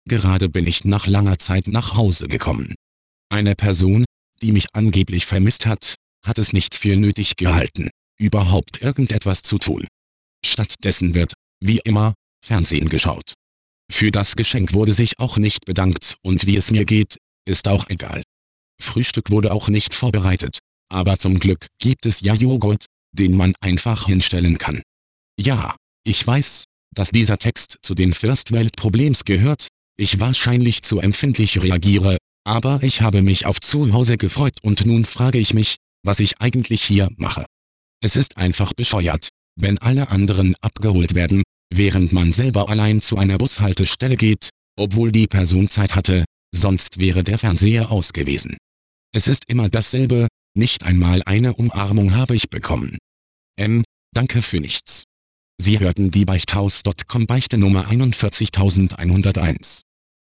Gerade bin ich nach langer Zeit nach Hause gekommen. Eine Person, die mich angeblich vermisst hat, hat es nicht für nötig gehalten, überhaupt irgendetwas zu tun. Stattdessen wird, wie immer, Fernsehen geschaut. Für das Geschenk wurde sich auch nicht bedankt und wie es mir geht, ist auch egal. Frühstück wurde auch nicht vorbereitet, aber zum Glück gibt es ja Joghurt, den man einfach hinstellen kann. Ja, ich weiß, dass dieser Text zu den First-Welt-Problems gehört, ich wahrscheinlich zu empfindlich reagiere, aber ich habe mich auf Zuhause gefreut und nun frage ich mich, was ich eigentlich hier mache. Es ist einfach bescheuert, wenn alle anderen abgeholt werden, während man selber allein zu einer Bushaltestelle geht, obwohl die Person Zeit hatte, sonst wäre der Fernseher aus gewesen. Es ist immer dasselbe, nicht einmal eine Umarmung habe ich bekommen. Danke für nichts. Sie hörten die Beichthaus.com Beichte Nummer 41101.